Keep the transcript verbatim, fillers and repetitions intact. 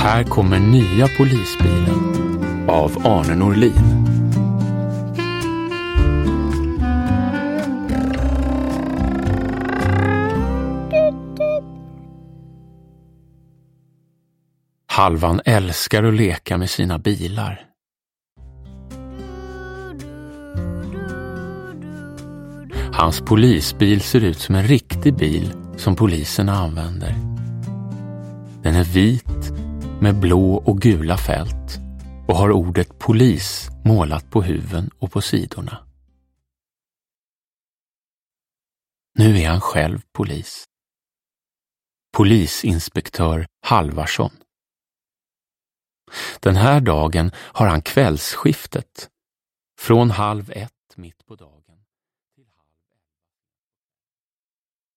Här kommer nya polisbilen av Arne Norlin. Halvan älskar att leka med sina bilar. Hans polisbil ser ut som en riktig bil som polisen använder. Den är vit med blå och gula fält och har ordet polis målat på huven och på sidorna. Nu är han själv polis. Polisinspektör Halvarsson. Den här dagen har han kvällsskiftet från halv ett mitt på dagen.